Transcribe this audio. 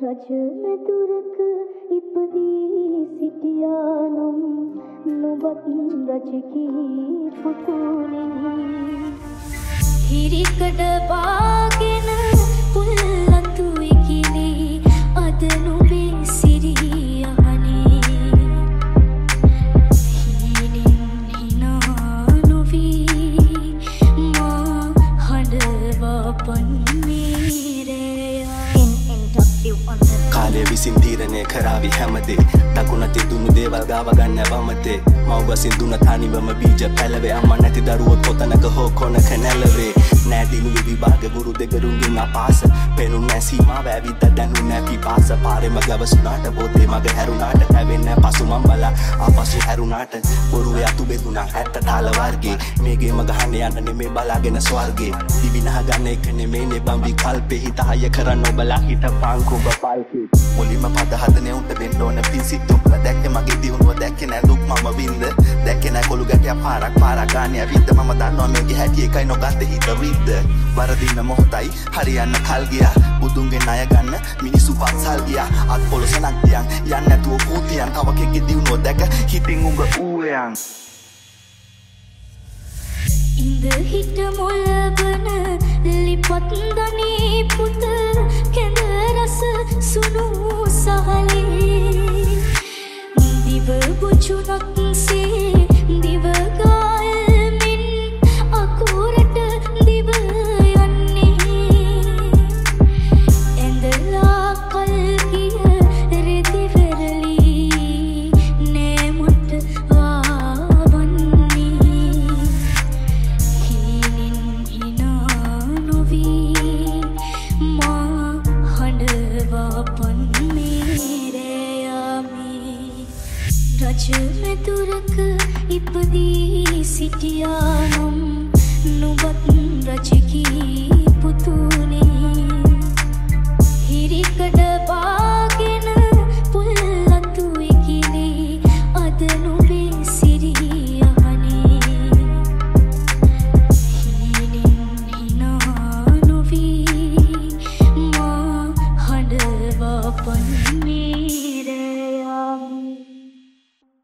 රජ මෙතුරක ඉපදී සිටියානම් නුඹත් රජකී පුතුනේ හිරිකඩ බාගෙන පුල්ලතු ඉකිලි අද නුඹේ සිරිය අහනේ හීනින් හිනා නොවී මා හඬවා පන්නේ කාලය විසින් තීරණය කරාවි හැමදේ දකුණ තිදුණු දේවල් ගාව ගන්න වමතේ මව්වසින් දුන්න තනිවම බීජ පැලවේ අම්මා නැති දරුවෝ කොතනක හෝ කොනක නැලවේ නෑදිනුවේ විභාග ගුරු දෙගරුන්ගෙන් අපාස පෙනුන් නෑ සීමාව ඇවිත් දැනු නෑ පිපාස පාරෙම ගවසුනාට පොතේ මග හැරුණාට හැවෙන්නේ පසු මම් බලා ආපසු හැරුණාට බොරුවේ අතු බෙදුණා ඇත්ත තාල වර්ගේ මේගේ මග හන්න යන්න නෙමේ බලාගෙන ස්වර්ගේ දිවිනහ ගන්න එක නෙමේ බම් විකල්පේ හිත හය කරන්න ඔබලා හිටපන් කුඹ පල්කේ මුලින්ම පද හදනේ උන්ට වෙන්න ඕන පිසිත් උඹලා දැක්කේ මගේ දියුණුව දැක්කේ නෑ දුක් මම වින්ද දැක්කේ නෑ කොළු ගැටිය පාරක් ගානේ ඇවිද්ද මම දන්නවා මේකේ හැටි එකයි නොගත්තේ හිත විද්ද වරදින්න මොහොතයි හරියන්න කල් ගියා බුදුන්ගේ ණය ගන්න මිනිස්සු පන්සල් ගියා අත් පොළොසනක් තියන් යන්න නැතුව කූතියන් කවකෙක්ගේ දියුණුව දැක හිතින් උඹ ඌයන් ඉඳ හිට මොළබන ලිපත් දනී පුත කැඳ රස සුණු සහලේ දිව බුචුනක් සේ දිව ගාල්මින් අකුරට දිව යන්නේ ඇඳලා කල් ගිය රෙදි වෙරළි නෑමට වාවන්නේ හීනින් හිනා නොවී මා හඬවා පන්නේ රජ මෙතුරක ඉපදී සිටියානම් නුඹත් රජකී පුතුනේ හිරිකඩ බා